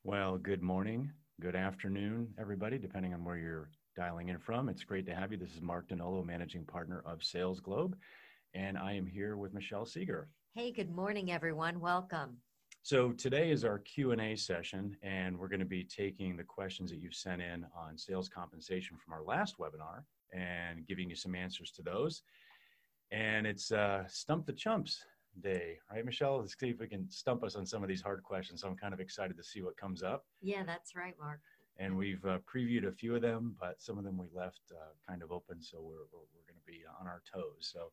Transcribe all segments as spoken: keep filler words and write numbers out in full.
Well, good morning, good afternoon, everybody, depending on where you're dialing in from. It's great to have you. This is Mark Donolo, managing partner of Sales Globe, and I am here with Michelle Seeger. Hey, good morning, everyone. Welcome. So today is our Q and A session, and we're going to be taking the questions that you've sent in on sales compensation from our last webinar and giving you some answers to those. And it's uh, Stump the Chumps Day, right, Michelle? Let's see if we can stump us on some of these hard questions. So I'm kind of excited to see what comes up. Yeah, that's right, Mark. And we've uh, previewed a few of them, but some of them we left uh, kind of open, so we're, we're, we're going to be on our toes. So,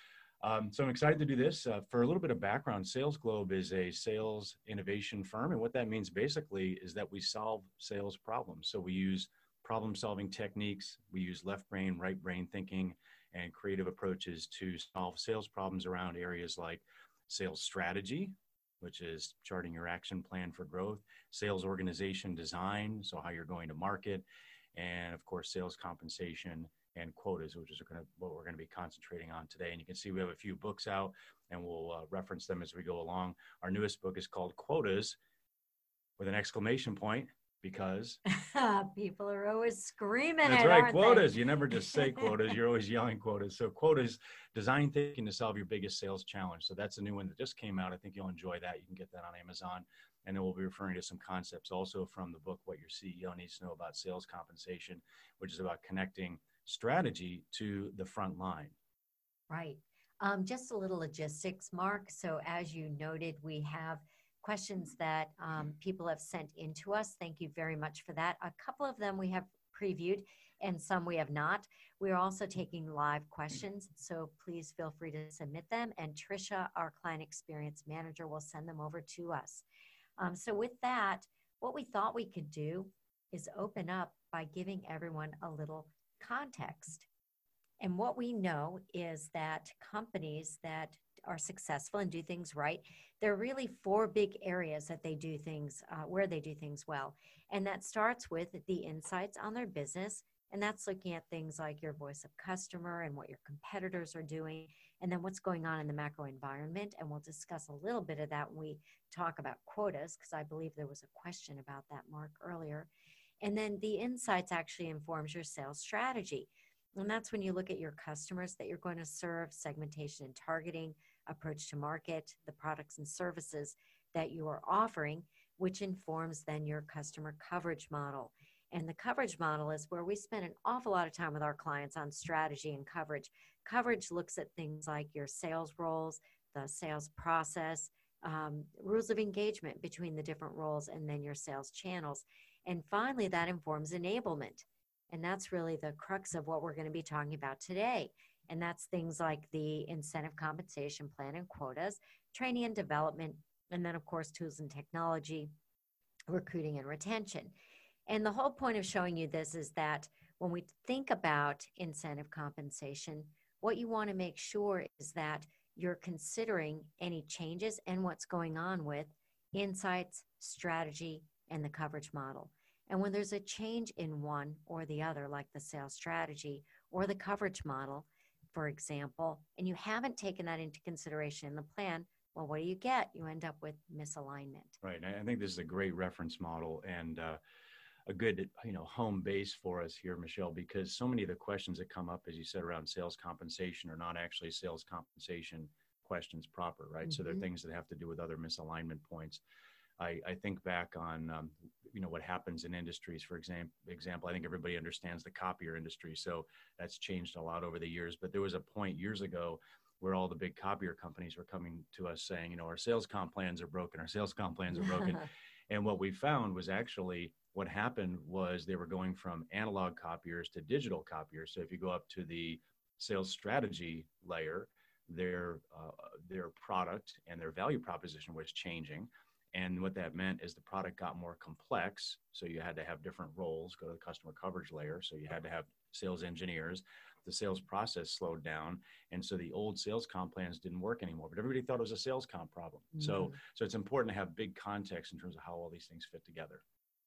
um, so I'm excited to do this. Uh, for a little bit of background, Sales Globe is a sales innovation firm, and what that means basically is that we solve sales problems. So we use problem-solving techniques, we use left brain, right brain thinking, and creative approaches to solve sales problems around areas like sales strategy, which is charting your action plan for growth, sales organization design, so how you're going to market, and of course, sales compensation and quotas, which is gonna, what we're going to be concentrating on today. And you can see we have a few books out, and we'll uh, reference them as we go along. Our newest book is called Quotas, with an exclamation point, because people are always screaming that's it, right, aren't quotas. they? You never just say quotas, you're always yelling quotas. So quotas, design thinking to solve your biggest sales challenge. So that's a new one that just came out. I think you'll enjoy that. You can get that on Amazon. And then we'll be referring to some concepts also from the book, What Your C E O Needs to Know About Sales Compensation, which is about connecting strategy to the front line. Right. Um, just a little logistics, Mark. So as you noted, we have questions that um, people have sent in to us. Thank you very much for that. A couple of them we have previewed and some we have not. We're also taking live questions, so please feel free to submit them. And Trisha, our client experience manager, will send them over to us. Um, so with that, what we thought we could do is open up by giving everyone a little context. And what we know is that companies that are successful and do things right, there are really four big areas that they do things, uh, where they do things well. And that starts with the insights on their business. And that's looking at things like your voice of customer and what your competitors are doing, and then what's going on in the macro environment. And we'll discuss a little bit of that when we talk about quotas, because I believe there was a question about that, Mark, earlier. And then the insights actually informs your sales strategy. And that's when you look at your customers that you're going to serve, segmentation and targeting, approach to market, the products and services that you are offering, which informs then your customer coverage model. And the coverage model is where we spend an awful lot of time with our clients on strategy and coverage. Coverage looks at things like your sales roles, the sales process, um, rules of engagement between the different roles, and then your sales channels. And finally, that informs enablement. And that's really the crux of what we're going to be talking about today. And that's things like the incentive compensation plan and quotas, training and development, and then, of course, tools and technology, recruiting and retention. And the whole point of showing you this is that when we think about incentive compensation, what you want to make sure is that you're considering any changes and what's going on with insights, strategy, and the coverage model. And when there's a change in one or the other, like the sales strategy or the coverage model, for example, and you haven't taken that into consideration in the plan, well, what do you get? You end up with misalignment. Right. I think this is a great reference model and uh, a good, you know, home base for us here, Michelle, because so many of the questions that come up, as you said, around sales compensation are not actually sales compensation questions proper, right? Mm-hmm. So they're things that have to do with other misalignment points. I, I think back on, um, you know, what happens in industries, for example, example, I think everybody understands the copier industry. So that's changed a lot over the years. But there was a point years ago where all the big copier companies were coming to us saying, you know, our sales comp plans are broken, our sales comp plans are broken. And what we found was actually what happened was they were going from analog copiers to digital copiers. So if you go up to the sales strategy layer, their uh, their product and their value proposition was changing. And what that meant is the product got more complex. So you had to have different roles, go to the customer coverage layer. So you had to have sales engineers. The sales process slowed down. And so the old sales comp plans didn't work anymore, but everybody thought it was a sales comp problem. Mm-hmm. So, so it's important to have big context in terms of how all these things fit together.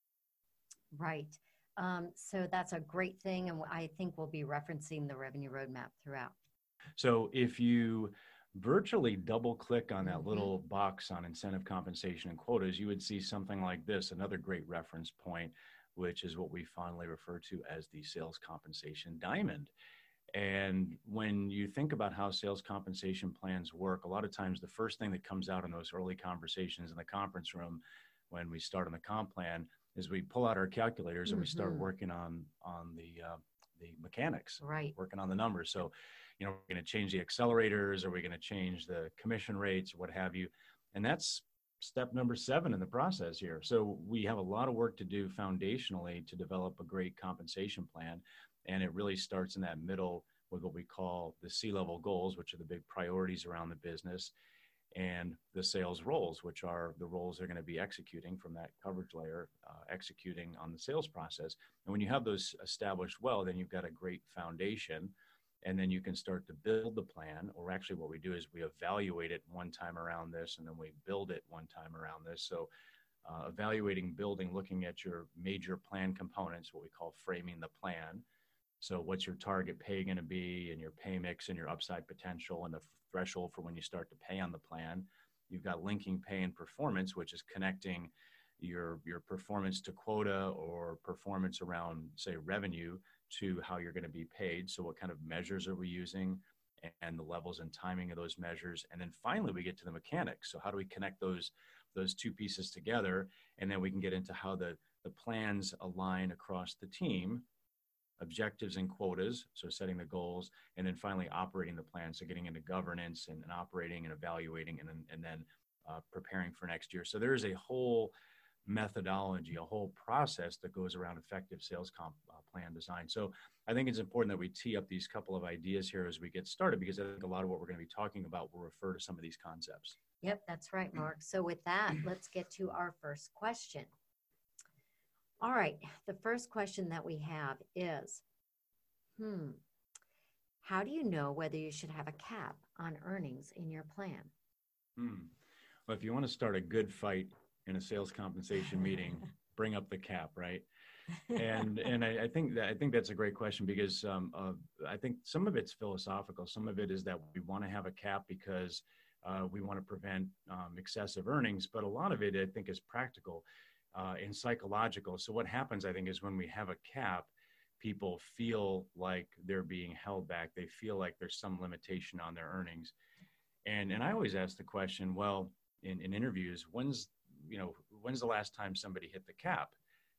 Right. Um, so that's a great thing. And I think we'll be referencing the revenue roadmap throughout. So if you virtually double click on that Mm-hmm. little box on incentive compensation and quotas, you would see something like this, another great reference point, which is what we fondly refer to as the sales compensation diamond. And when you think about how sales compensation plans work, a lot of times the first thing that comes out in those early conversations in the conference room when we start on the comp plan is we pull out our calculators and we start Mm-hmm. working on on the uh, the mechanics, Right. working on the numbers. So, you know, we're going to change the accelerators, or we're going to change the commission rates, or what have you. And that's step number seven in the process here. So we have a lot of work to do foundationally to develop a great compensation plan. And it really starts in that middle with what we call the C-level goals, which are the big priorities around the business, and the sales roles, which are the roles they're going to be executing from that coverage layer, uh, executing on the sales process. And when you have those established well, then you've got a great foundation. And then you can start to build the plan, or actually what we do is we evaluate it one time around this, and then we build it one time around this. So uh, evaluating, building, looking at your major plan components, what we call framing the plan. So what's your target pay going to be, and your pay mix and your upside potential, and the threshold for when you start to pay on the plan. You've got linking pay and performance, which is connecting your, your performance to quota, or performance around, say, revenue, to how you're going to be paid. So what kind of measures are we using, and the levels and timing of those measures. And then finally, we get to the mechanics. So how do we connect those, those two pieces together? And then we can get into how the, the plans align across the team, objectives and quotas, so setting the goals, and then finally operating the plan, so getting into governance and, and operating and evaluating, and then, and then uh, preparing for next year. So there is a whole methodology, a whole process that goes around effective sales comp uh, plan design. So I think it's important that we tee up these couple of ideas here as we get started, because I think a lot of what we're going to be talking about will refer to some of these concepts. Yep, that's right, Mark. So with that, let's get to our first question. All right, the first question that we have is, hmm, how do you know whether you should have a cap on earnings in your plan? Hmm. Well, if you want to start a good fight in a sales compensation meeting, bring up the cap, right? And and I, I think that I think that's a great question, because um, uh, I think some of it's philosophical. Some of it is that we want to have a cap because uh, we want to prevent um, excessive earnings, but a lot of it, I think, is practical uh, and psychological. So what happens, I think, is when we have a cap, people feel like they're being held back. They feel like there's some limitation on their earnings. And and I always ask the question, well, in, in interviews, when's you know when's the last time somebody hit the cap?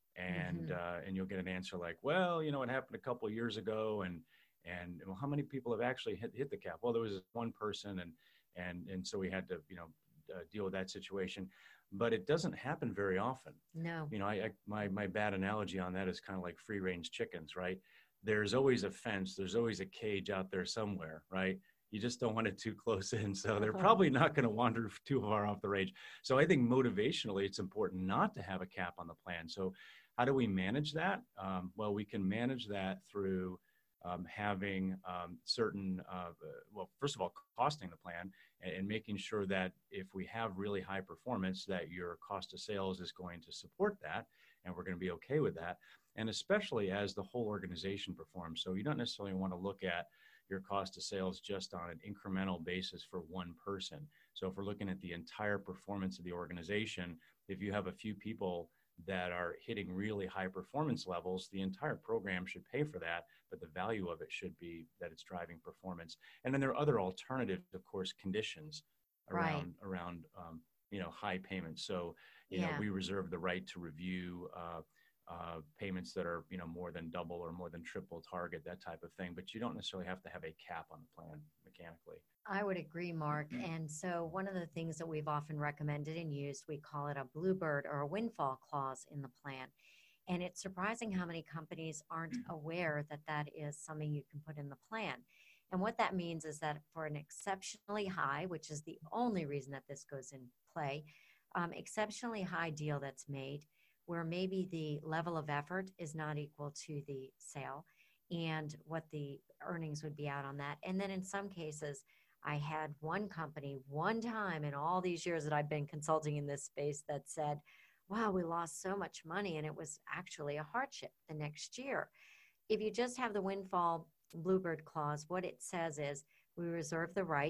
And Mm-hmm. uh, and you'll get an answer like, well, you know, it happened a couple of years ago, and and well, how many people have actually hit hit the cap? Well, there was one person, and and and so we had to you know uh, deal with that situation. But it doesn't happen very often. No. You know, I, I my my bad analogy on that is kind of like free range chickens, right? There's always a fence. There's always a cage out there somewhere, right? You just don't want it too close in. So they're probably not going to wander too far off the range. So I think motivationally, it's important not to have a cap on the plan. So how do we manage that? Um, well, we can manage that through um, having um, certain, uh, well, first of all, costing the plan, and, and making sure that if we have really high performance, that your cost of sales is going to support that, and we're going to be okay with that. And especially as the whole organization performs. So you don't necessarily want to look at your cost of sales just on an incremental basis for one person. So if we're looking at the entire performance of the organization, if you have a few people that are hitting really high performance levels, the entire program should pay for that, but the value of it should be that it's driving performance. And then there are other alternatives, of course, conditions around, right. around um, you know, high payments. So, you yeah. know, we reserve the right to review uh, Uh, payments that are, you know, more than double or more than triple target, that type of thing. But you don't necessarily have to have a cap on the plan mechanically. I would agree, Mark. And so one of the things that we've often recommended and used, we call it a bluebird or a windfall clause in the plan. And it's surprising how many companies aren't aware that that is something you can put in the plan. And what that means is that for an exceptionally high, which is the only reason that this goes in play, um, exceptionally high deal that's made, where maybe the level of effort is not equal to the sale and what the earnings would be out on that. And then in some cases, I had one company one time in all these years that I've been consulting in this space that said, wow, we lost so much money, and it was actually a hardship the next year. If you just have the windfall bluebird clause, what it says is we reserve the right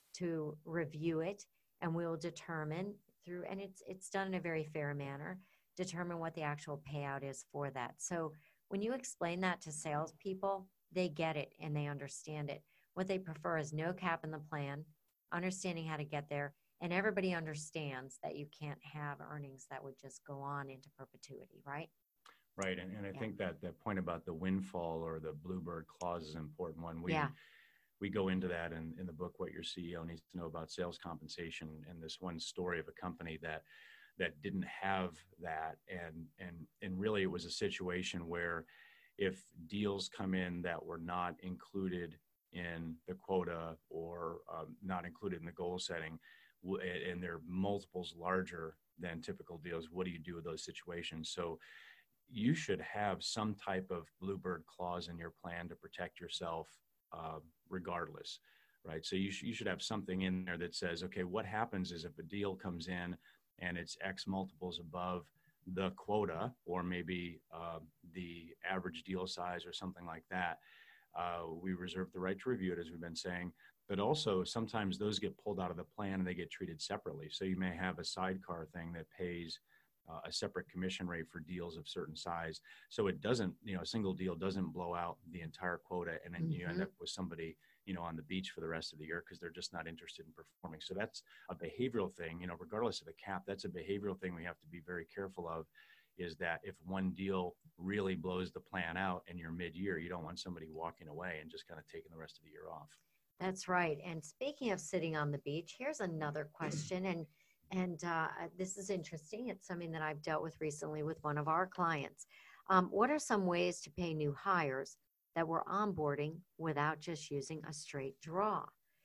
to review it, and we will determine through, and it's it's done in a very fair manner, determine what the actual payout is for that. So when you explain that to salespeople, they get it and they understand it. What they prefer is no cap in the plan, understanding how to get there, and everybody understands that you can't have earnings that would just go on into perpetuity, right? Right, and, and I Yeah. think that that point about the windfall or the bluebird clause is an important one. We Yeah. we go into that in, in the book, What Your C E O Needs to Know About Sales Compensation, and this one story of a company that that didn't have that, and and and really it was a situation where if deals come in that were not included in the quota or um, not included in the goal setting, w- and they're multiples larger than typical deals, what do you do with those situations? So you should have some type of bluebird clause in your plan to protect yourself uh, regardless, right? So you, sh- you should have something in there that says, okay, what happens is if a deal comes in and it's X multiples above the quota, or maybe uh, the average deal size or something like that, uh, we reserve the right to review it, as we've been saying. But also sometimes those get pulled out of the plan and they get treated separately. So you may have a sidecar thing that pays uh, a separate commission rate for deals of certain size. So it doesn't, you know, a single deal doesn't blow out the entire quota, and then you end Mhm. up with somebody, you know, on the beach for the rest of the year because they're just not interested in performing. So that's a behavioral thing, you know, regardless of the cap, that's a behavioral thing we have to be very careful of, is that if one deal really blows the plan out and you're mid-year, you don't want somebody walking away and just kind of taking the rest of the year off. That's right. And speaking of sitting on the beach, here's another question. And and uh, this is interesting. It's something that I've dealt with recently with one of our clients. Um, what are some ways to pay new hires that we're onboarding without just using a straight draw?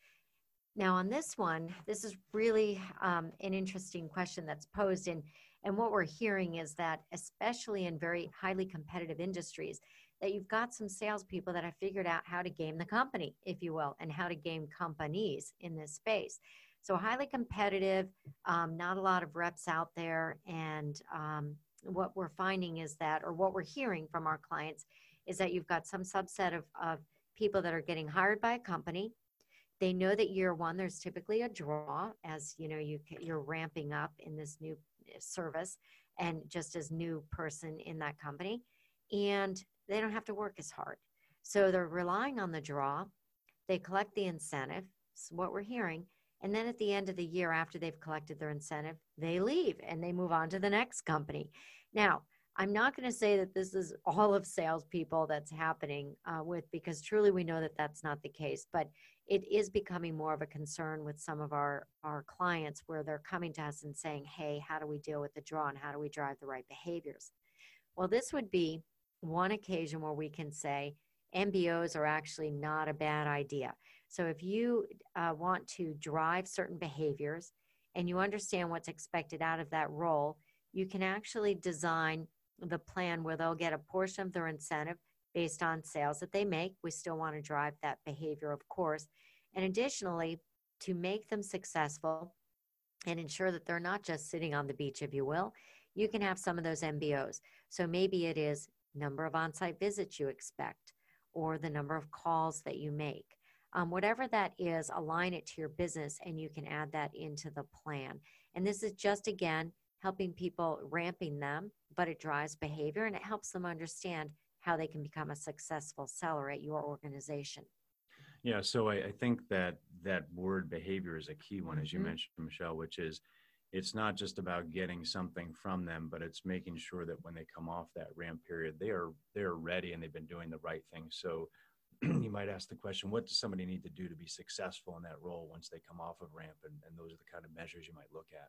Now, on this one, this is really um, an interesting question that's posed. And, and what we're hearing is that, especially in very highly competitive industries, that you've got some salespeople that have figured out how to game the company, if you will, and how to game companies in this space. So highly competitive, um, not a lot of reps out there. And um, what we're finding is that, or what we're hearing from our clients, is that you've got some subset of, of people that are getting hired by a company. They know that year one, there's typically a draw as, you know, you, you're ramping up in this new service and just as new person in that company. And they don't have to work as hard. So they're relying on the draw. They collect the incentive, is what we're hearing. And then at the end of the year, after they've collected their incentive, they leave and they move on to the next company. Now, I'm not going to say that this is all of salespeople that's happening uh, with, because truly we know that that's not the case, but it is becoming more of a concern with some of our, our clients where they're coming to us and saying, hey, how do we deal with the draw and how do we drive the right behaviors? Well, this would be one occasion where we can say M B Os are actually not a bad idea. So if you uh, want to drive certain behaviors and you understand what's expected out of that role, you can actually design the plan where they'll get a portion of their incentive based on sales that they make. We still want to drive that behavior, of course. And additionally, to make them successful and ensure that they're not just sitting on the beach, if you will, you can have some of those M B Os. So maybe it is number of on-site visits you expect or the number of calls that you make. Um, whatever that is, align it to your business and you can add that into the plan. And this is just, again, helping people, ramping them, but it drives behavior and it helps them understand how they can become a successful seller at your organization. Yeah, so I, I think that that word behavior is a key one, as you Mhm. mentioned, Michelle, which is it's not just about getting something from them, but it's making sure that when they come off that ramp period, they are they're ready and they've been doing the right thing. So you might ask the question, what does somebody need to do to be successful in that role once they come off of ramp? And, and those are the kind of measures you might look at.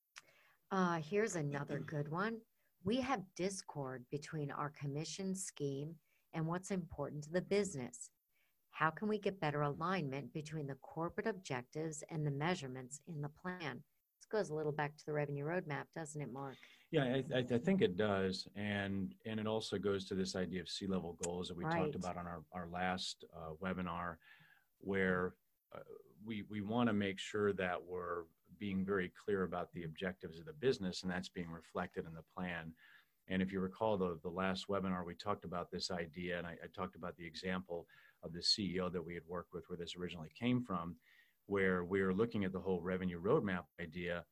Uh, here's another good one. We have discord between our commission scheme and what's important to the business. How can we get better alignment between the corporate objectives and the measurements in the plan? This goes a little back to the revenue roadmap, doesn't it, Mark? Yeah, I, I, I think it does. And and it also goes to this idea of C-level goals that we Right. talked about on our, our last uh, webinar, where uh, we, we want to make sure that we're being very clear about the objectives of the business, and that's being reflected in the plan. And if you recall the, the last webinar, we talked about this idea, and I, I talked about the example of the C E O that we had worked with where this originally came from, where we were looking at the whole revenue roadmap idea,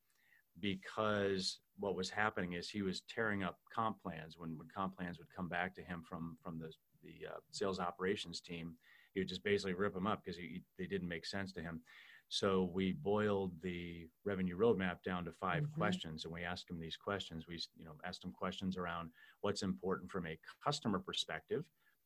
because what was happening is he was tearing up comp plans. When, when comp plans would come back to him from, from the, the uh, sales operations team, he would just basically rip them up because he, they didn't make sense to him. So we boiled the revenue roadmap down to five mm-hmm. questions, and we asked him these questions. We, you know, asked him questions around what's important from a customer perspective.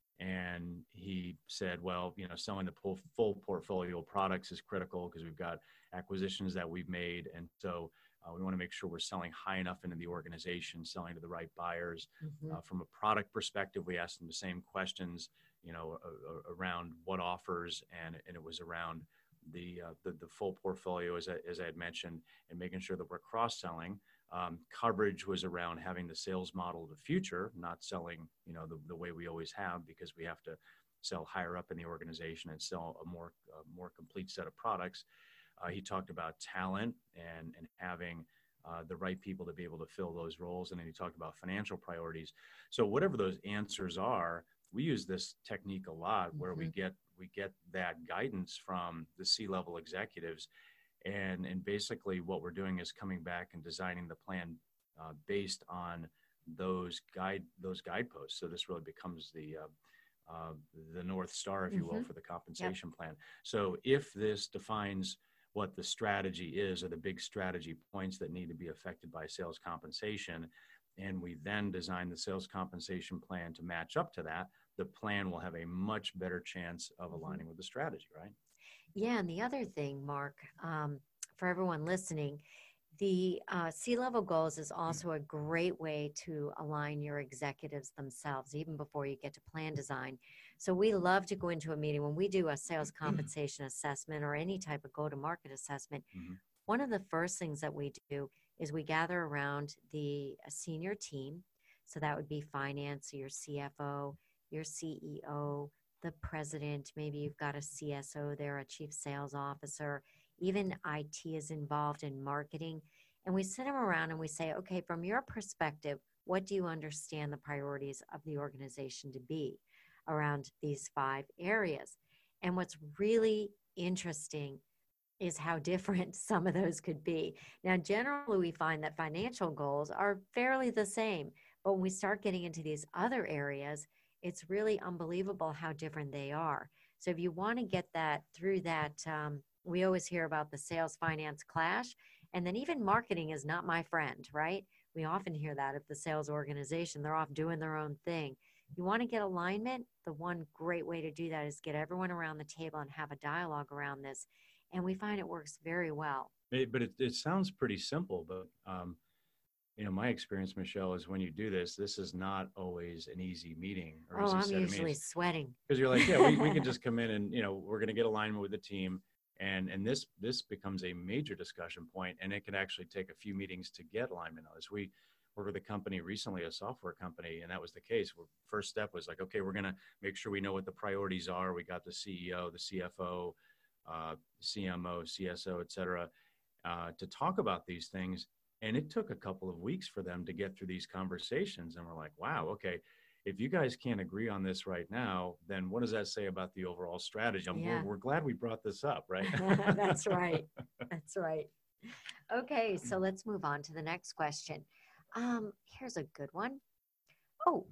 And he said, well, you know, selling the full, full portfolio of products is critical because we've got acquisitions that we've made. And so uh, we want to make sure we're selling high enough into the organization, selling to the right buyers. Mm-hmm. Uh, from a product perspective, we asked him the same questions, you know, uh, around what offers, and, and it was around the, uh, the, the full portfolio, as I, as I had mentioned, and making sure that we're cross-selling. Um, coverage was around having the sales model of the future, not selling, you know, the, the way we always have, because we have to sell higher up in the organization and sell a more, uh, more complete set of products. Uh, he talked about talent and, and having uh, the right people to be able to fill those roles. And then he talked about financial priorities. So whatever those answers are, we use this technique a lot where mm-hmm. we get, we get that guidance from the C-level executives. And, and basically what we're doing is coming back and designing the plan uh, based on those guide, those guideposts. So this really becomes the, uh, uh, the North Star, if you mm-hmm. will, for the compensation yep. plan. So if this defines what the strategy is, or the big strategy points that need to be affected by sales compensation, and we then design the sales compensation plan to match up to that, the plan will have a much better chance of aligning mm-hmm. with the strategy, right? Yeah, and the other thing, Mark, um, for everyone listening, the uh, C-level goals is also a great way to align your executives themselves, even before you get to plan design. So we love to go into a meeting when we do a sales compensation assessment or any type of go-to-market assessment. Mm-hmm. One of the first things that we do is we gather around the senior team. So that would be finance, your C F O, your C E O, the president, maybe you've got a C S O there, a chief sales officer, even I T is involved in marketing. And we sit them around and we say, okay, from your perspective, what do you understand the priorities of the organization to be around these five areas? And what's really interesting is how different some of those could be. Now, generally, we find that financial goals are fairly the same, but when we start getting into these other areas, it's really unbelievable how different they are. So if you want to get that through that, um, we always hear about the sales finance clash, and then even marketing is not my friend, right? We often hear that if the sales organization, they're off doing their own thing. You want to get alignment, the one great way to do that is get everyone around the table and have a dialogue around this. And we find it works very well. It, but it, it sounds pretty simple, but um, you know, my experience, Michelle, is when you do this, this is not always an easy meeting. Or oh, easy I'm set usually of sweating. Because you're like, yeah, we, we can just come in and, you know, we're going to get alignment with the team. And and this this becomes a major discussion point, and it can actually take a few meetings to get alignment on this. We worked with a company recently, a software company, and that was the case. Where first step was like, okay, we're going to make sure we know what the priorities are. We got the C E O, the C F O, uh, C M O, C S O, et cetera, uh, to talk about these things. And it took a couple of weeks for them to get through these conversations. And we're like, wow, okay, if you guys can't agree on this right now, then what does that say about the overall strategy? I'm, yeah. we're, we're glad we brought this up, right? That's right. That's right. Okay, so let's move on to the next question. Um, here's a good one. Oh,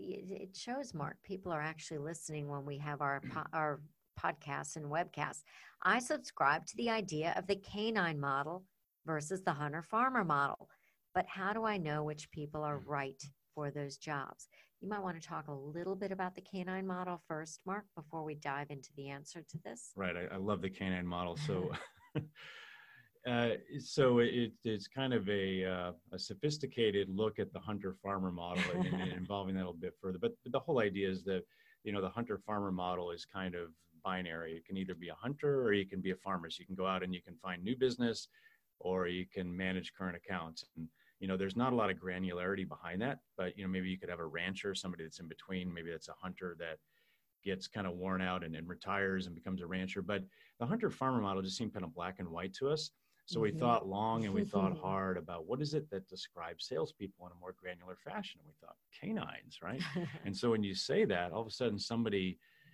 it shows, Mark, people are actually listening when we have our po- our podcasts and webcasts. I subscribe to the idea of the canine model versus the hunter-farmer model. But how do I know which people are right for those jobs? You might want to talk a little bit about the canine model first, Mark, before we dive into the answer to this. Right. I, I love the canine model. So, uh, so it, it's kind of a, uh, a sophisticated look at the hunter-farmer model and, and involving that a little bit further. But, but the whole idea is that, you know, the hunter-farmer model is kind of binary. It can either be a hunter or you can be a farmer. So you can go out and you can find new business, or you can manage current accounts. And, you know, there's not a lot of granularity behind that, but, you know, maybe you could have a rancher, somebody that's in between, maybe that's a hunter that gets kind of worn out and, and retires and becomes a rancher. But the hunter-farmer model just seemed kind of black and white to us. So we mm-hmm. thought long and we thought hard about what is it that describes salespeople in a more granular fashion. And we thought canines, right? And so when you say that, all of a sudden somebody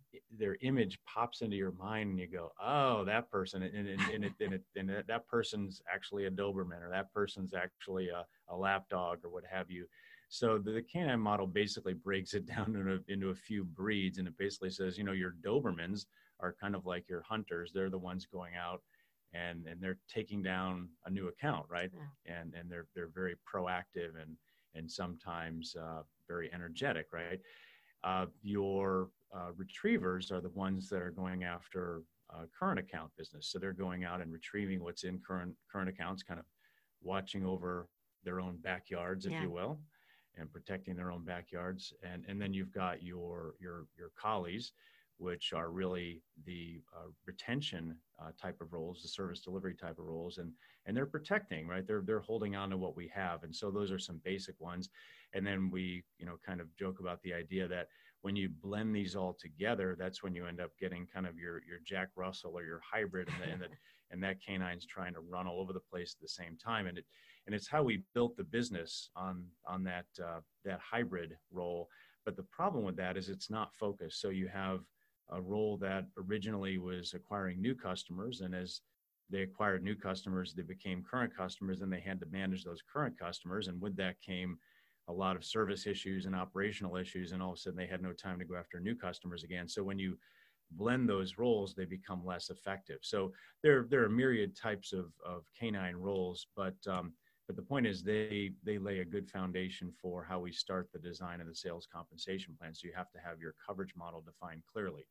their image pops into your mind and you go, oh, that person, and, and, and, it, and, it, and it, that person's actually a Doberman, or that person's actually a, a lap dog, or what have you. So the, the canine model basically breaks it down into, into a few breeds, and it basically says, you know, your Dobermans are kind of like your hunters. They're the ones going out and, and they're taking down a new account, right? Yeah. And, and they're, they're very proactive and, and sometimes uh, very energetic, right? Uh, your uh, retrievers are the ones that are going after uh, current account business. So they're going out and retrieving what's in current current accounts, kind of watching over their own backyards, if yeah. you will, and protecting their own backyards. And and then you've got your your your collies, which are really the uh, retention uh, type of roles, the service delivery type of roles, and and they're protecting, right? They're they're holding on to what we have, and so those are some basic ones. And then we, you know, kind of joke about the idea that when you blend these all together, that's when you end up getting kind of your your Jack Russell or your hybrid, and the, and, the, and that canine's trying to run all over the place at the same time. And it and it's how we built the business on on that uh, that hybrid role. But the problem with that is it's not focused. So you have a role that originally was acquiring new customers, and as they acquired new customers, they became current customers, and they had to manage those current customers. And with that came a lot of service issues and operational issues, and all of a sudden they had no time to go after new customers again. So when you blend those roles, they become less effective. So there, there are myriad types of, of canine roles, but um, but the point is they they lay a good foundation for how we start the design of the sales compensation plan. So you have to have your coverage model defined clearly.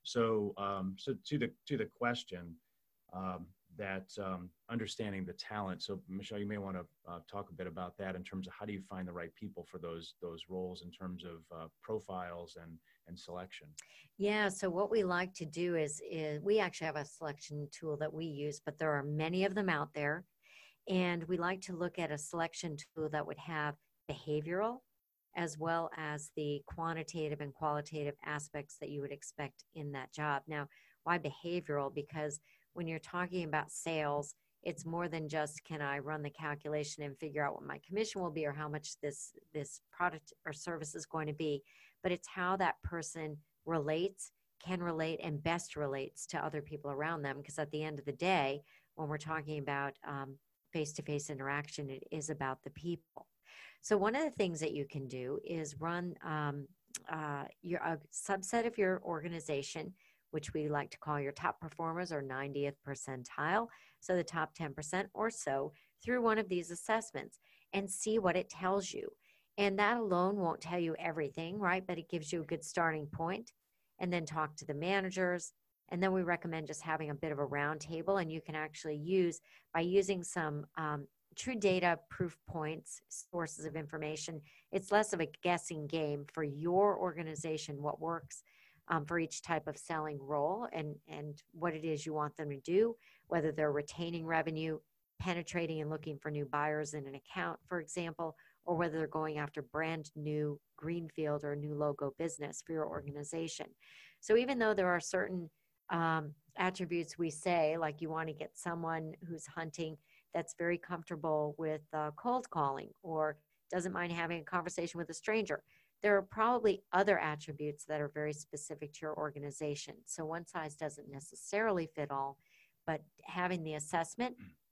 So um, so to the to the question, um, that um, understanding the talent. So Michelle, you may want to uh, talk a bit about that in terms of how do you find the right people for those those roles in terms of uh, profiles and and selection. Yeah, so what we like to do is, is we actually have a selection tool that we use, but there are many of them out there. And we like to look at a selection tool that would have behavioral as well as the quantitative and qualitative aspects that you would expect in that job. Now, why behavioral? Because when you're talking about sales, it's more than just, can I run the calculation and figure out what my commission will be or how much this, this product or service is going to be, but it's how that person relates, can relate, and best relates to other people around them. Because at the end of the day, when we're talking about um, face-to-face interaction, it is about the people. So one of the things that you can do is run um, uh, your a subset of your organization, which we like to call your top performers or ninetieth percentile, so the top ten percent or so, through one of these assessments and see what it tells you. And that alone won't tell you everything, right? But it gives you a good starting point. And then talk to the managers. And then we recommend just having a bit of a round table, and you can actually use, by using some um, true data proof points, sources of information, it's less of a guessing game for your organization, what works um, for each type of selling role and, and what it is you want them to do, whether they're retaining revenue, penetrating and looking for new buyers in an account, for example, or whether they're going after brand new greenfield or new logo business for your organization. So even though there are certain um, attributes we say, like you want to get someone who's hunting that's very comfortable with uh, cold calling or doesn't mind having a conversation with a stranger, there are probably other attributes that are very specific to your organization. So one size doesn't necessarily fit all, but having the assessment,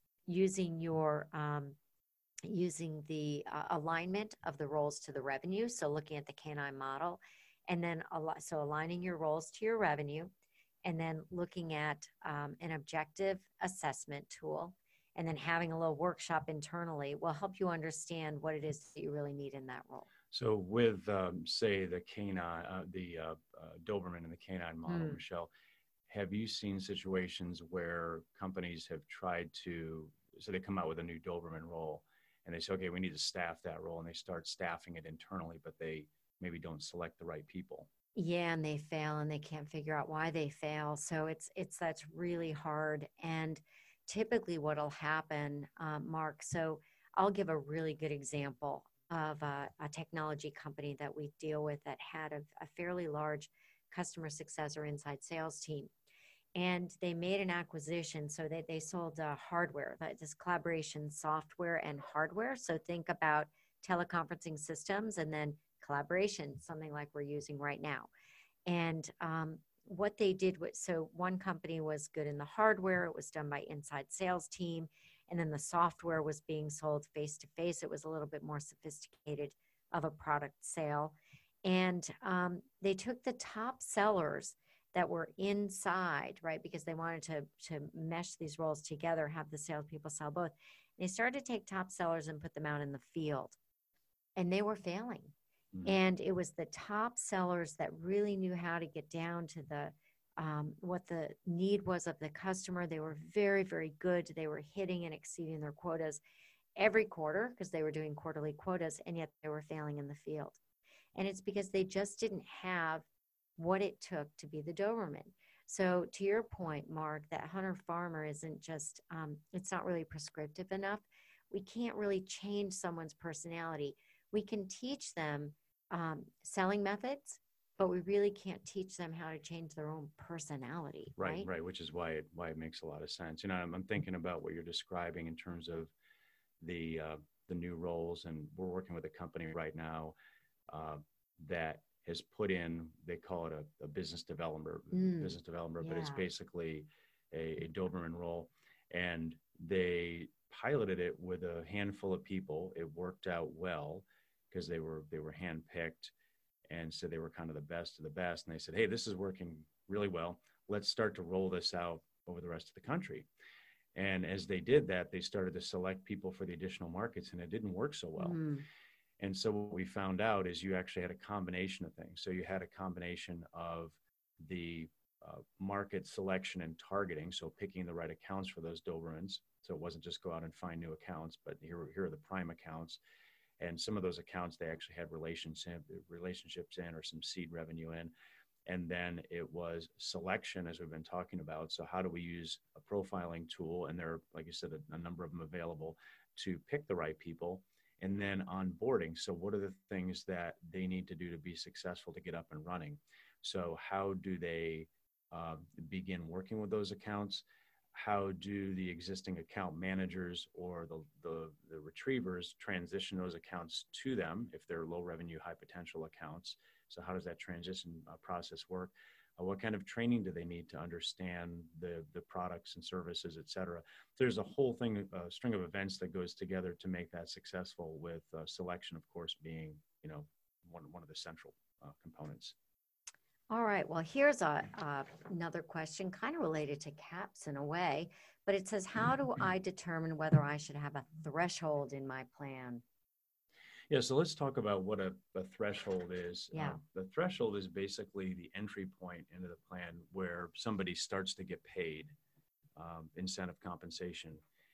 using your um, using the uh, alignment of the roles to the revenue, so looking at the canine model, and then al- so aligning your roles to your revenue, and then looking at um, an objective assessment tool, and then having a little workshop internally will help you understand what it is that you really need in that role. So with, um, say, the canine, uh, the uh, uh, Doberman and the canine model, mm. Michelle, have you seen situations where companies have tried to, so they come out with a new Doberman role, and they say, okay, we need to staff that role, and they start staffing it internally, but they maybe don't select the right people? Yeah, and they fail, and they can't figure out why they fail. So it's it's that's really hard. And typically what'll happen, um, Mark, so I'll give a really good example of a, a technology company that we deal with that had a, a fairly large customer success or inside sales team. And they made an acquisition, so they, they sold uh, hardware, this collaboration software and hardware. So think about teleconferencing systems and then collaboration, something like we're using right now. And um, what they did was, so one company was good in the hardware. It was done by inside sales team. And then the software was being sold face to face. It was a little bit more sophisticated of a product sale. And um, they took the top sellers that were inside, right? Because they wanted to, to mesh these roles together, have the salespeople sell both. And they started to take top sellers and put them out in the field. And they were failing. Mm-hmm. And it was the top sellers that really knew how to get down to the um, what the need was of the customer. They were very, very good. They were hitting and exceeding their quotas every quarter because they were doing quarterly quotas, and yet they were failing in the field. And it's because they just didn't have what it took to be the Doberman. So to your point, Mark, that hunter farmer isn't just, um, it's not really prescriptive enough. We can't really change someone's personality. We can teach them um, selling methods, but we really can't teach them how to change their own personality. Right, right, right, which is why it, why it makes a lot of sense. You know, I'm, I'm thinking about what you're describing in terms of the, uh, the new roles, and we're working with a company right now uh, that has put in, they call it a, a business developer, mm, business developer, yeah. But it's basically a, a Doberman role. And they piloted it with a handful of people. It worked out well because they were, they were handpicked. And so they were kind of the best of the best. And they said, hey, this is working really well. Let's start to roll this out over the rest of the country. And as they did that, they started to select people for the additional markets, and it didn't work so well. Mm. And so what we found out is you actually had a combination of things. So you had a combination of the uh, market selection and targeting, so picking the right accounts for those Dobermans. So it wasn't just go out and find new accounts, but here, here are the prime accounts. And some of those accounts, they actually had relationship, relationships in or some seed revenue in. And then it was selection, as we've been talking about. So how do we use a profiling tool? And there are, like you said, a, a number of them available to pick the right people. And then onboarding. So what are the things that they need to do to be successful to get up and running? So how do they uh, begin working with those accounts? How do the existing account managers or the, the, the retrievers transition those accounts to them if they're low revenue, high potential accounts? So how does that transition uh, process work? Uh, what kind of training do they need to understand the, the products and services, et cetera? There's a whole thing, a string of events that goes together to make that successful, with uh, selection, of course, being, you know, one, one of the central uh, components. All right. Well, here's a, uh, another question kind of related to caps in a way, but it says, how do I determine whether I should have a threshold in my plan? Yeah, so let's talk about what a, a threshold is. Yeah. Uh, the threshold is basically the entry point into the plan where somebody starts to get paid um, incentive compensation.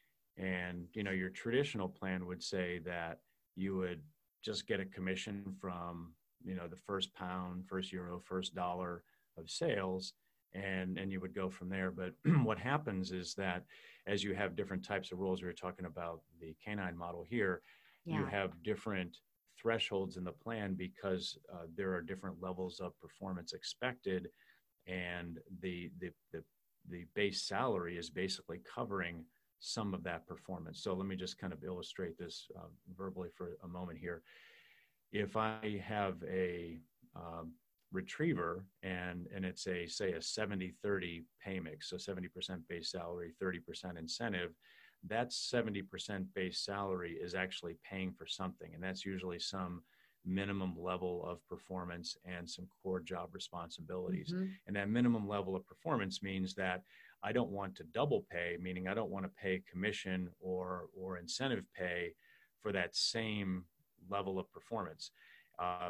And, you know, your traditional plan would say that you would just get a commission from, you know, the first pound, first euro, first dollar of sales, and, and you would go from there. But what happens is that as you have different types of roles, we were talking about the canine model here, yeah. You have different thresholds in the plan because uh, there are different levels of performance expected, and the, the, the, the base salary is basically covering some of that performance. So let me just kind of illustrate this uh, verbally for a moment here. If I have a um, retriever and, and it's a, say, a seventy thirty pay mix, so seventy percent base salary, thirty percent incentive, that seventy percent base salary is actually paying for something. And that's usually some minimum level of performance and some core job responsibilities. Mm-hmm. And that minimum level of performance means that I don't want to double pay, meaning I don't want to pay commission or, or incentive pay for that same level of performance. Uh,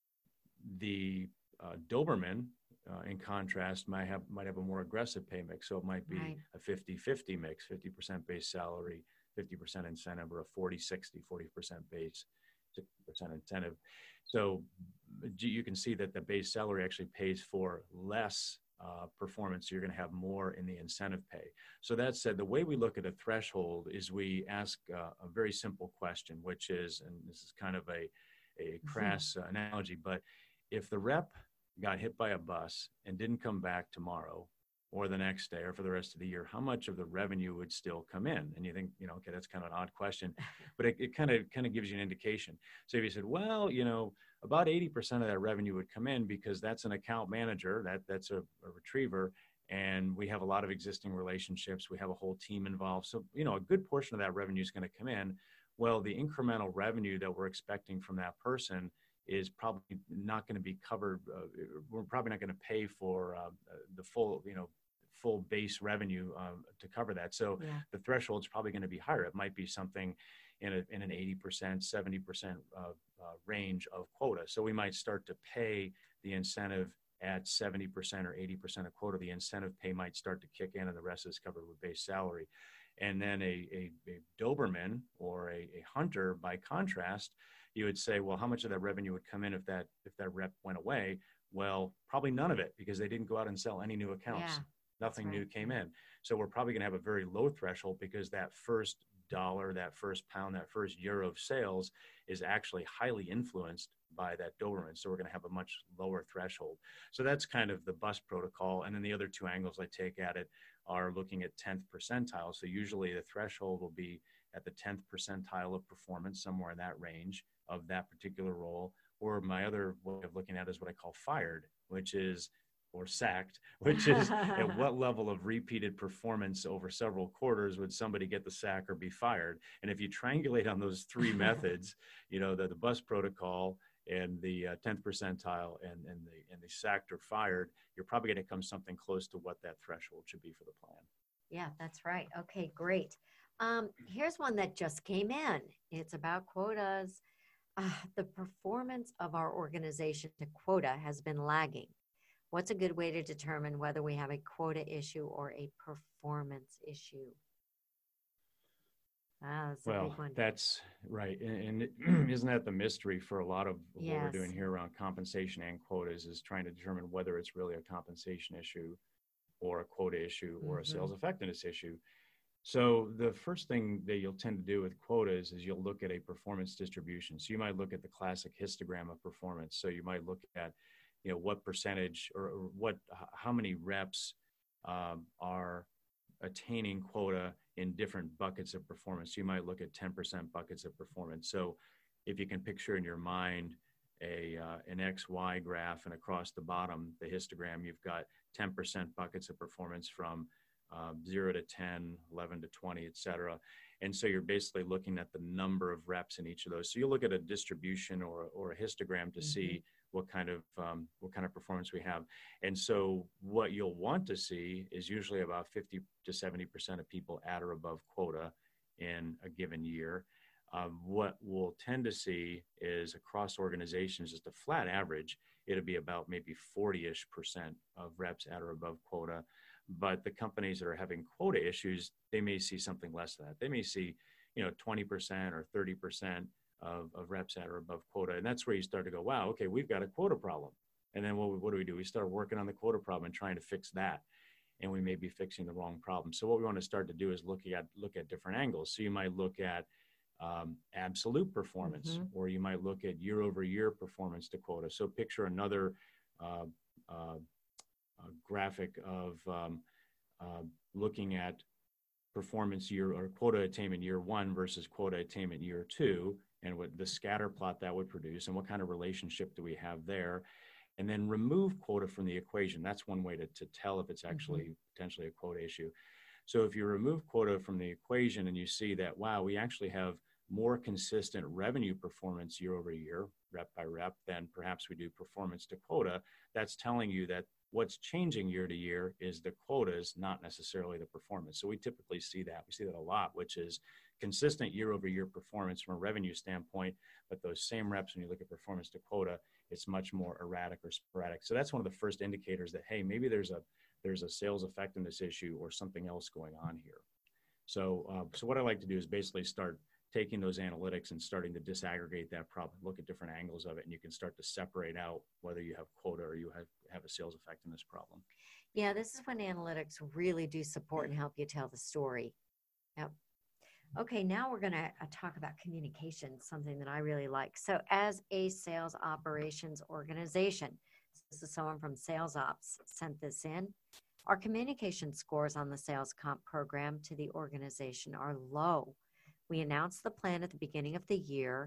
the uh, Doberman, Uh, in contrast, might have might have a more aggressive pay mix. So it might be right. a fifty-fifty mix, fifty percent base salary, fifty percent incentive, or a forty sixty, forty percent base, sixty percent incentive. So you can see that the base salary actually pays for less uh, performance. So you're going to have more in the incentive pay. So that said, the way we look at a threshold is we ask uh, a very simple question, which is, and this is kind of a, a crass mm-hmm. uh, analogy, but if the rep got hit by a bus and didn't come back tomorrow or the next day or for the rest of the year, how much of the revenue would still come in? And you think, you know, okay, that's kind of an odd question, but it, it kind of kind of gives you an indication. So if you said, well, you know, about eighty percent of that revenue would come in because that's an account manager, that that's a, a retriever, and we have a lot of existing relationships. We have a whole team involved. So, you know, a good portion of that revenue is going to come in. Well, the incremental revenue that we're expecting from that person is probably not going to be covered. Uh, we're probably not going to pay for uh, the full, you know, full base revenue uh, to cover that. So Yeah. the threshold is probably going to be higher. It might be something in, a, in an eighty percent, seventy percent uh, uh, range of quota. So we might start to pay the incentive at seventy percent or eighty percent of quota. The incentive pay might start to kick in and the rest is covered with base salary. And then a, a, a Doberman or a, a hunter, by contrast, you would say, well, how much of that revenue would come in if that if that rep went away? Well, probably none of it because they didn't go out and sell any new accounts. Yeah, Nothing right. new came in. So we're probably going to have a very low threshold because that first dollar, that first pound, that first euro of sales is actually highly influenced by that Doberman. So we're going to have a much lower threshold. So that's kind of the bus protocol. And then the other two angles I take at it are looking at tenth percentile. So usually the threshold will be at the tenth percentile of performance, somewhere in that range of that particular role. Or my other way of looking at it is what I call fired, which is, or sacked, which is at what level of repeated performance over several quarters would somebody get the sack or be fired? And if you triangulate on those three methods, you know, the, the bus protocol and the uh, tenth percentile and, and, the, and the sacked or fired, you're probably going to come something close to what that threshold should be for the plan. Yeah, that's right. Okay, great. Um, here's one that just came in. It's about quotas. Uh, the performance of our organization to quota has been lagging. What's a good way to determine whether we have a quota issue or a performance issue? Ah, that's a Well, big one. that's right. And, and isn't that the mystery for a lot of what Yes. we're doing here around compensation and quotas is trying to determine whether it's really a compensation issue or a quota issue or Mhm. a sales effectiveness issue. So the first thing that you'll tend to do with quotas is you'll look at a performance distribution. So you might look at the classic histogram of performance. So you might look at, you know, what percentage or, or what, how many reps um, are attaining quota in different buckets of performance. So you might look at ten percent buckets of performance. So if you can picture in your mind a uh, an X Y graph, and across the bottom, the histogram, you've got ten percent buckets of performance from um, zero to ten, eleven to twenty, et cetera. And so you're basically looking at the number of reps in each of those. So you look at a distribution or, or a histogram to mm-hmm. see what kind of um, what kind of performance we have. And so what you'll want to see is usually about fifty to seventy percent of people at or above quota in a given year. Um, what we'll tend to see is across organizations, just a flat average, it'll be about maybe forty-ish percent of reps at or above quota. But the companies that are having quota issues, they may see something less than that. They may see, you know, twenty percent or thirty percent of, of reps at or above quota. And that's where you start to go, wow, okay, we've got a quota problem. And then what, what do we do? We start working on the quota problem and trying to fix that. And we may be fixing the wrong problem. So what we want to start to do is look at, look at different angles. So you might look at um, absolute performance, mm-hmm. or you might look at year over year performance to quota. So picture another uh, uh, uh, graphic of um, uh, looking at performance year or quota attainment year one versus quota attainment year two, and what the scatter plot that would produce, and what kind of relationship do we have there. And then remove quota from the equation. That's one way to, to tell if it's actually mm-hmm. potentially a quota issue. So if you remove quota from the equation and you see that, wow, we actually have more consistent revenue performance year over year, rep by rep, than perhaps we do performance to quota, that's telling you that what's changing year to year is the quotas, not necessarily the performance. So we typically see that. We see that a lot, which is consistent year over year performance from a revenue standpoint, but those same reps, when you look at performance to quota, it's much more erratic or sporadic. So that's one of the first indicators that, hey, maybe there's a there's a sales effectiveness issue or something else going on here. So, uh, so what I like to do is basically start taking those analytics and starting to disaggregate that problem, look at different angles of it, and you can start to separate out whether you have quota or you have, have a sales effectiveness problem. Yeah, this is when analytics really do support and help you tell the story. Yep. Okay, now we're going to uh, talk about communication, something that I really like. So as a sales operations organization, this is someone from Sales Ops sent this in. Our communication scores on the sales comp program to the organization are low. We announced the plan at the beginning of the year,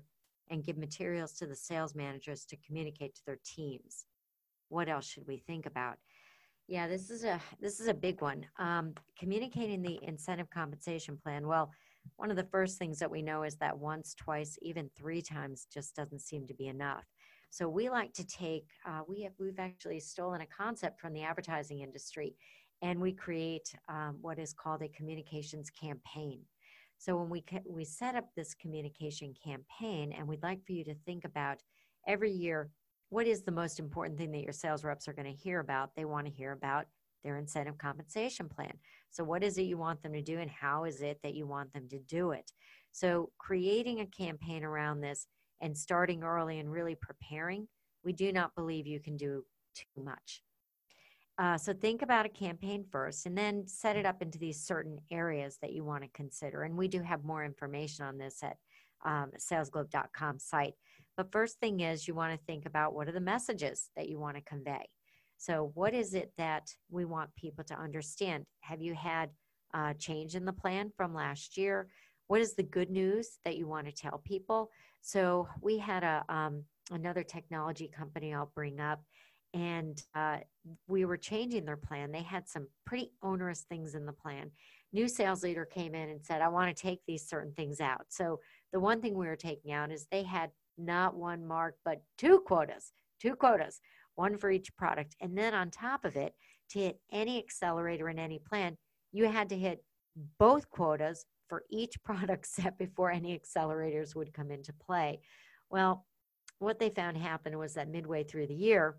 and give materials to the sales managers to communicate to their teams. What else should we think about? Yeah, this is a this is a big one. Um, communicating the incentive compensation plan. Well, one of the first things that we know is that once, twice, even three times just doesn't seem to be enough. So we like to take, uh, we have, we've actually stolen a concept from the advertising industry, and we create um, what is called a communications campaign. So when we, ca- we set up this communication campaign, and we'd like for you to think about every year, what is the most important thing that your sales reps are going to hear about? They want to hear about their incentive compensation plan. So what is it you want them to do, and how is it that you want them to do it? So creating a campaign around this and starting early and really preparing, we do not believe you can do too much. Uh, so think about a campaign first, and then set it up into these certain areas that you want to consider. And we do have more information on this at um, sales globe dot com site. But first thing is, you want to think about, what are the messages that you want to convey? So what is it that we want people to understand? Have you had a change in the plan from last year? What is the good news that you want to tell people? So we had a um, another technology company I'll bring up, and uh, we were changing their plan. They had some pretty onerous things in the plan. New sales leader came in and said, I want to take these certain things out. So the one thing we were taking out is they had not one mark, but two quotas, two quotas, one for each product. And then on top of it, to hit any accelerator in any plan, you had to hit both quotas for each product set before any accelerators would come into play. Well, what they found happened was that midway through the year,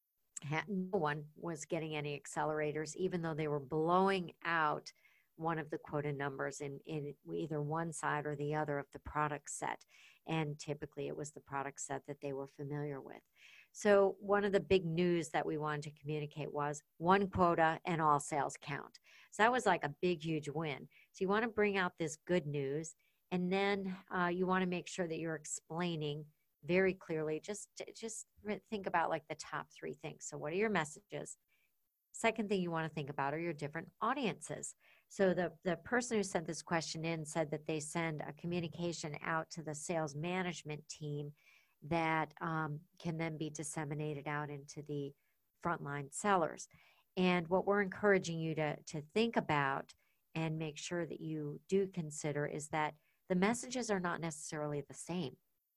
no one was getting any accelerators, even though they were blowing out one of the quota numbers in, in either one side or the other of the product set. And typically it was the product set that they were familiar with. So one of the big news that we wanted to communicate was one quota and all sales count. So that was like a big, huge win. So you want to bring out this good news, and then uh, you want to make sure that you're explaining very clearly. Just, just think about like the top three things. So what are your messages? Second thing you want to think about are your different audiences. So the, the person who sent this question in said that they send a communication out to the sales management team that um, can then be disseminated out into the frontline sellers. And what we're encouraging you to, to think about and make sure that you do consider is that the messages are not necessarily the same.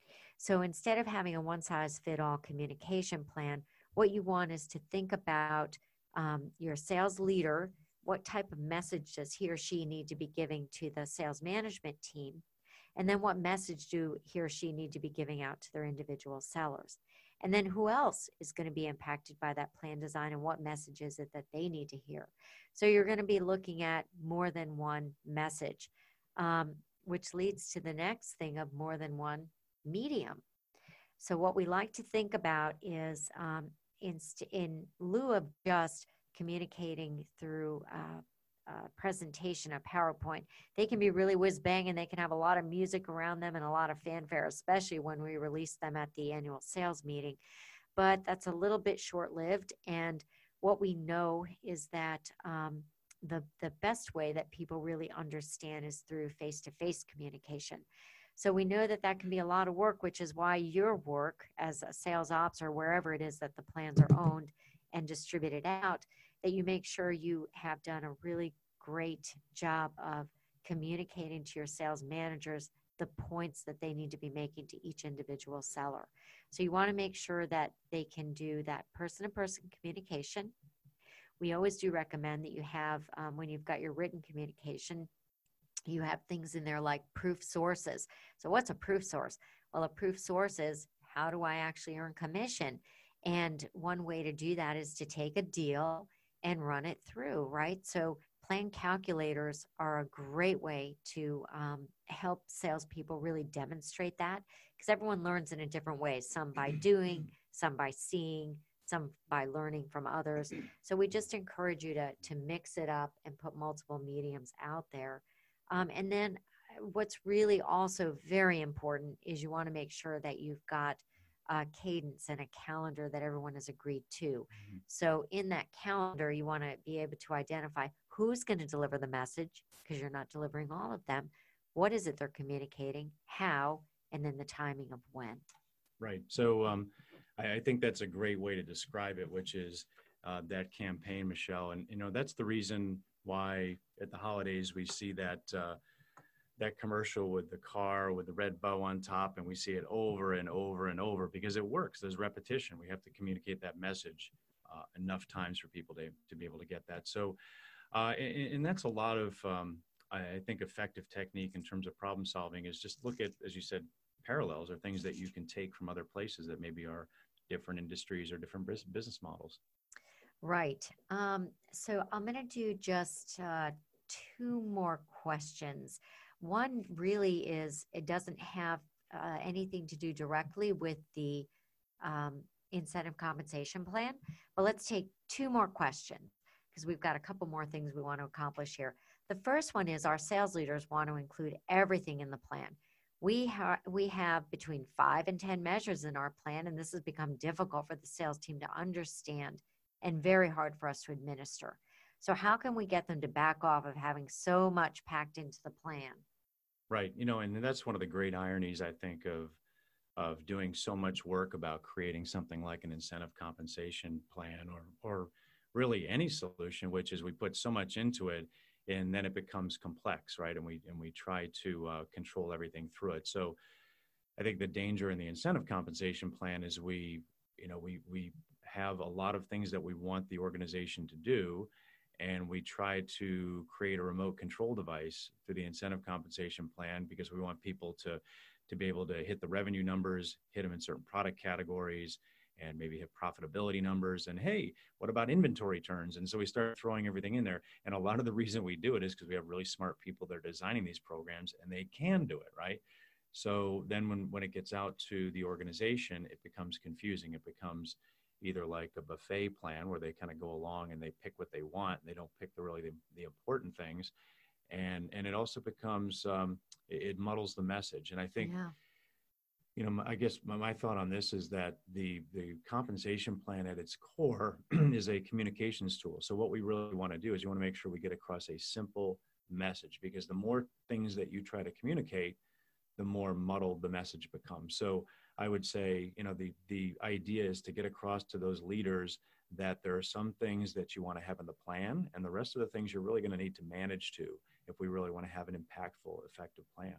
So instead of having a one-size-fit-all communication plan, what you want is to think about um, your sales leader. What type of message does he or she need to be giving to the sales management team? And then what message do he or she need to be giving out to their individual sellers? And then who else is going to be impacted by that plan design, and what message is it that they need to hear? So you're going to be looking at more than one message, um, which leads to the next thing of more than one medium. So what we like to think about is um, in, in lieu of just communicating through uh, a presentation, a PowerPoint, they can be really whiz-bang, and they can have a lot of music around them and a lot of fanfare, especially when we release them at the annual sales meeting. But that's a little bit short-lived, and what we know is that um, the, the best way that people really understand is through face-to-face communication. So we know that that can be a lot of work, which is why your work as a sales ops or wherever it is that the plans are owned and distributed out, that you make sure you have done a really great job of communicating to your sales managers the points that they need to be making to each individual seller. So you want to make sure that they can do that person-to-person communication. We always do recommend that you have, um, when you've got your written communication, you have things in there like proof sources. So what's a proof source? Well, a proof source is, how do I actually earn commission? And one way to do that is to take a deal and run it through, right? So plan calculators are a great way to um, help salespeople really demonstrate that, because everyone learns in a different way, some by doing, some by seeing, some by learning from others. So we just encourage you to, to mix it up and put multiple mediums out there. Um, and then what's really also very important is you want to make sure that you've got a cadence and a calendar that everyone has agreed to. Mm-hmm. So in that calendar, you want to be able to identify who's going to deliver the message, because you're not delivering all of them. What is it they're communicating? How? and then the timing of when. Right. So um, I, I think that's a great way to describe it, which is uh, that campaign, Michelle. And, you know, that's the reason why at the holidays we see that uh, that commercial with the car with the red bow on top, and we see it over and over and over because it works. There's repetition. We have to communicate that message uh, enough times for people to, to be able to get that. So, uh, and, and that's a lot of, um, I think, effective technique in terms of problem solving is just look at, as you said, parallels or things that you can take from other places that maybe are different industries or different business models. Right. Um, so I'm going to do just uh, two more questions. One really is, it doesn't have uh, anything to do directly with the um, incentive compensation plan, but let's take two more questions because we've got a couple more things we want to accomplish here. The first one is our sales leaders want to include everything in the plan. We, ha- we have between five and ten measures in our plan, and this has become difficult for the sales team to understand and very hard for us to administer. So how can we get them to back off of having so much packed into the plan? Right. You know, and that's one of the great ironies, I think, of of doing so much work about creating something like an incentive compensation plan or or really any solution, which is we put so much into it and then it becomes complex, right? And we and we try to uh, control everything through it. So I think the danger in the incentive compensation plan is we, you know, we we have a lot of things that we want the organization to do, and we try to create a remote control device through the incentive compensation plan because we want people to to be able to hit the revenue numbers, hit them in certain product categories, and maybe hit profitability numbers. And hey, what about inventory turns? And so we start throwing everything in there. And a lot of the reason we do it is because we have really smart people that are designing these programs and they can do it, right? So then when, when it gets out to the organization, it becomes confusing. It becomes either like a buffet plan where they kind of go along and they pick what they want. And they don't pick the really the, the important things. And, and it also becomes, um, it, it muddles the message. And I think, Yeah. you know, I guess my, my thought on this is that the, the compensation plan at its core is a communications tool. So what we really want to do is you want to make sure we get across a simple message, because the more things that you try to communicate, the more muddled the message becomes. So I would say, you know, the, the idea is to get across to those leaders that there are some things that you want to have in the plan, and the rest of the things you're really going to need to manage to if we really want to have an impactful, effective plan.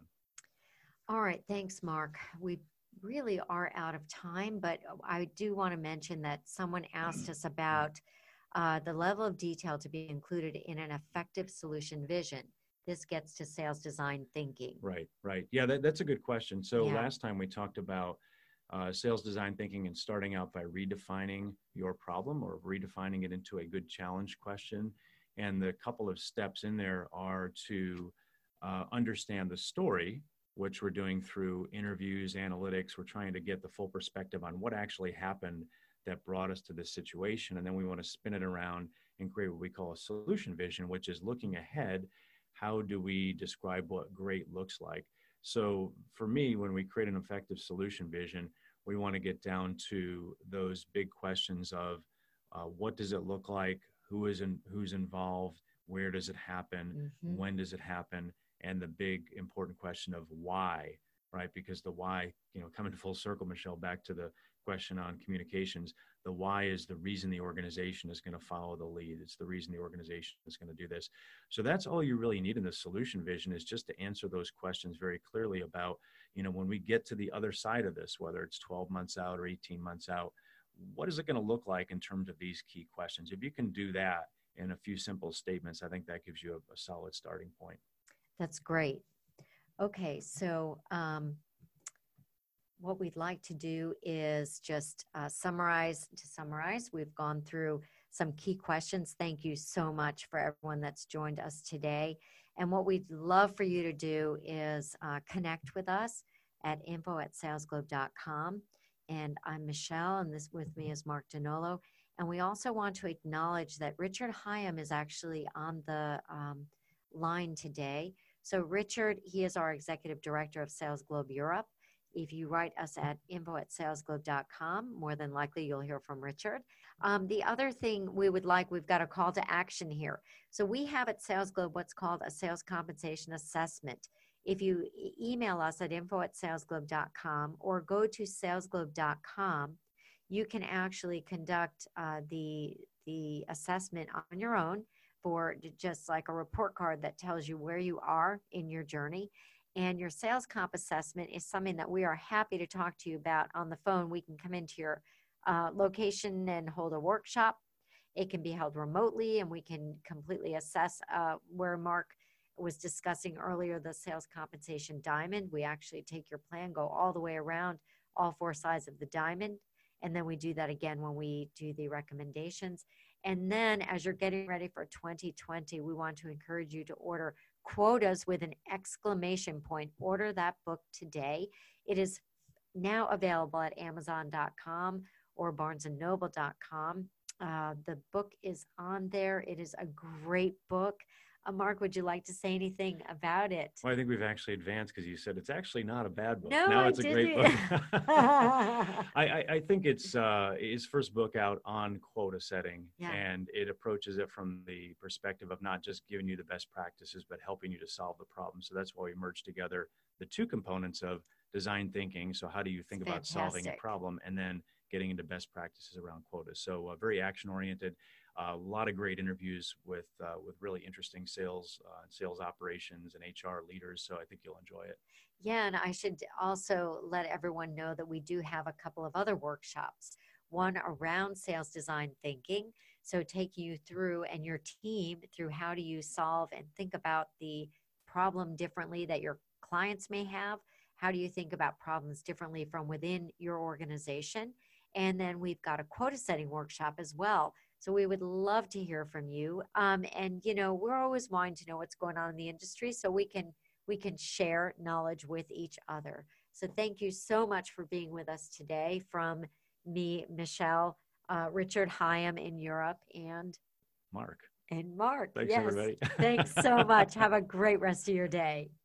All right. Thanks, Mark. We really are out of time, but I do want to mention that someone asked us about uh, the level of detail to be included in an effective solution vision. This gets to sales design thinking. Right, right. Yeah, that, that's a good question. So Yeah. last time we talked about uh, sales design thinking and starting out by redefining your problem or redefining it into a good challenge question. And the couple of steps in there are to uh, understand the story, which we're doing through interviews, analytics. We're trying to get the full perspective on what actually happened that brought us to this situation. And then we want to spin it around and create what we call a solution vision, which is looking ahead. How do we describe what great looks like? So for me, when we create an effective solution vision, we want to get down to those big questions of uh, what does it look like? Who is in, who's involved? Where does it happen? Mm-hmm. When does it happen? And the big important question of why, right? Because the why, you know, coming full circle, Michelle, back to the question on communications, the why is the reason the organization is going to follow the lead. It's the reason the organization is going to do this. So that's all you really need in the solution vision, is just to answer those questions very clearly about, you know, when we get to the other side of this, whether it's twelve months out or eighteen months out, what is it going to look like in terms of these key questions? If you can do that in a few simple statements, I think that gives you a, a solid starting point. That's great. Okay, so um, what we'd like to do is just uh, summarize. To summarize, we've gone through some key questions. Thank you so much for everyone that's joined us today. And what we'd love for you to do is uh, connect with us at info at salesglobe dot com. And I'm Michelle, and this with me is Mark Donolo. And we also want to acknowledge that Richard Hyam is actually on the um, line today. So Richard, he is our Executive Director of Sales Globe Europe. If you write us at info at salesglobe dot com, more than likely you'll hear from Richard. Um, the other thing we would like, we've got a call to action here. So we have at Sales Globe what's called a sales compensation assessment. If you e- email us at info at salesglobe dot com or go to salesglobe dot com, you can actually conduct uh, the, the assessment on your own for just like a report card that tells you where you are in your journey. And your sales comp assessment is something that we are happy to talk to you about on the phone. We can come into your uh, location and hold a workshop. It can be held remotely, and we can completely assess uh, where Mark was discussing earlier, the sales compensation diamond. We actually take your plan, go all the way around all four sides of the diamond. And then we do that again when we do the recommendations. And then as you're getting ready for twenty twenty, we want to encourage you to order Quotas with an exclamation point. Order that book today. It is now available at amazon dot com or barnes and noble dot com. Uh, the book is on there. It is a great book. Uh, Mark, would you like to say anything about it? Well, I think we've actually advanced because you said it's actually not a bad book. No, now I it's a great didn't. book. I, I, I think it's uh, his first book out on quota setting, Yeah. and it approaches it from the perspective of not just giving you the best practices, but helping you to solve the problem. So that's why we merged together the two components of design thinking. So how do you think It's about solving a fantastic. problem, and then getting into best practices around quotas. So uh, very action oriented. Uh, a lot of great interviews with uh, with really interesting sales, uh, sales operations and H R leaders. So I think you'll enjoy it. Yeah, and I should also let everyone know that we do have a couple of other workshops. One around sales design thinking, so taking you through and your team through how do you solve and think about the problem differently that your clients may have. How do you think about problems differently from within your organization? And then we've got a quota setting workshop as well. So we would love to hear from you. Um, and, you know, we're always wanting to know what's going on in the industry so we can we can share knowledge with each other. So thank you so much for being with us today from me, Michelle, uh, Richard Hyam in Europe, and Mark. and Mark. Thanks, Yes. everybody. Thanks so much. Have a great rest of your day.